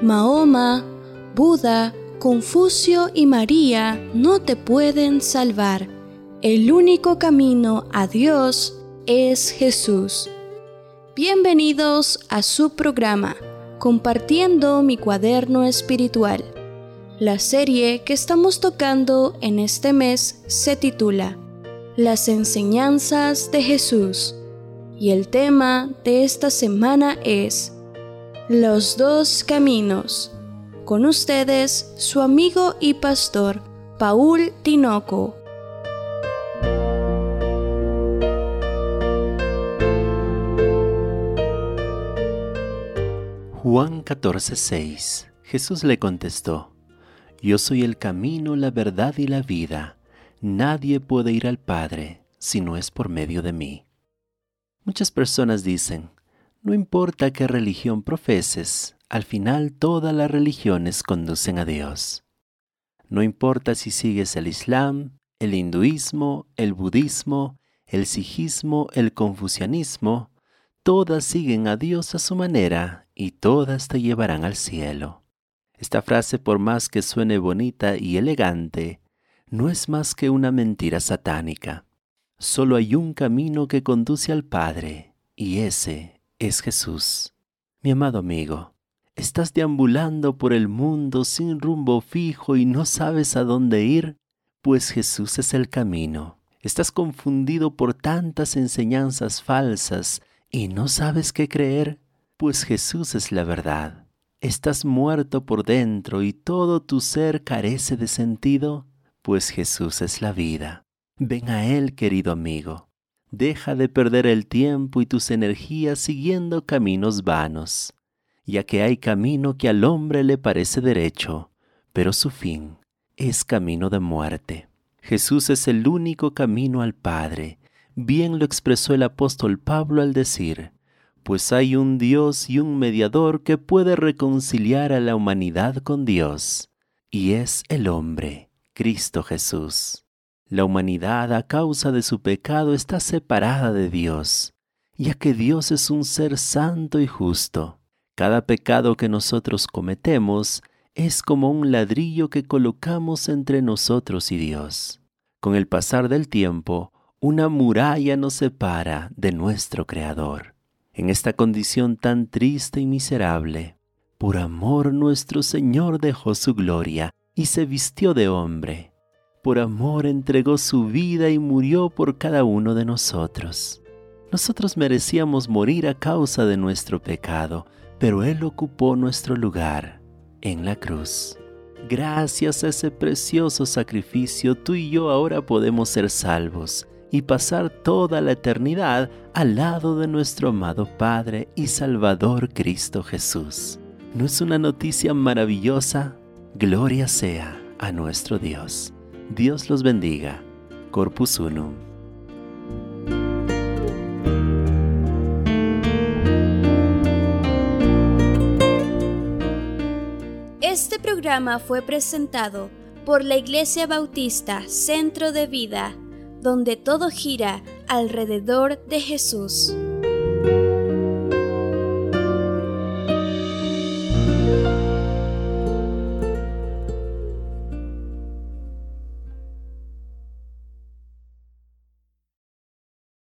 Mahoma, Buda, Confucio y María no te pueden salvar. El único camino a Dios es Jesús. Bienvenidos a su programa, Compartiendo mi cuaderno espiritual. La serie que estamos tocando en este mes se titula Las enseñanzas de Jesús. Y el tema de esta semana es Los dos caminos. Con ustedes, su amigo y pastor, Paul Tinoco. Juan 14:6. Jesús le contestó: Yo soy el camino, la verdad y la vida. Nadie puede ir al Padre si no es por medio de mí. Muchas personas dicen: no importa qué religión profeses, al final todas las religiones conducen a Dios. No importa si sigues el Islam, el hinduismo, el budismo, el sijismo, el confucianismo, todas siguen a Dios a su manera y todas te llevarán al cielo. Esta frase, por más que suene bonita y elegante, no es más que una mentira satánica. Solo hay un camino que conduce al Padre, y ese es Jesús. Mi amado amigo, ¿estás deambulando por el mundo sin rumbo fijo y no sabes a dónde ir? Pues Jesús es el camino. ¿Estás confundido por tantas enseñanzas falsas y no sabes qué creer? Pues Jesús es la verdad. ¿Estás muerto por dentro y todo tu ser carece de sentido? Pues Jesús es la vida. Ven a Él, querido amigo. Deja de perder el tiempo y tus energías siguiendo caminos vanos, ya que hay camino que al hombre le parece derecho, pero su fin es camino de muerte. Jesús es el único camino al Padre. Bien lo expresó el apóstol Pablo al decir: pues hay un Dios y un mediador que puede reconciliar a la humanidad con Dios, y es el hombre, Cristo Jesús. La humanidad, a causa de su pecado, está separada de Dios, ya que Dios es un ser santo y justo. Cada pecado que nosotros cometemos es como un ladrillo que colocamos entre nosotros y Dios. Con el pasar del tiempo, una muralla nos separa de nuestro Creador. En esta condición tan triste y miserable, por amor nuestro Señor dejó su gloria y se vistió de hombre. Por amor entregó su vida y murió por cada uno de nosotros. Nosotros merecíamos morir a causa de nuestro pecado, pero Él ocupó nuestro lugar en la cruz. Gracias a ese precioso sacrificio, tú y yo ahora podemos ser salvos y pasar toda la eternidad al lado de nuestro amado Padre y Salvador Cristo Jesús. ¿No es una noticia maravillosa? Gloria sea a nuestro Dios. Dios los bendiga. Corpus Unum. Este programa fue presentado por la Iglesia Bautista Centro de Vida, donde todo gira alrededor de Jesús.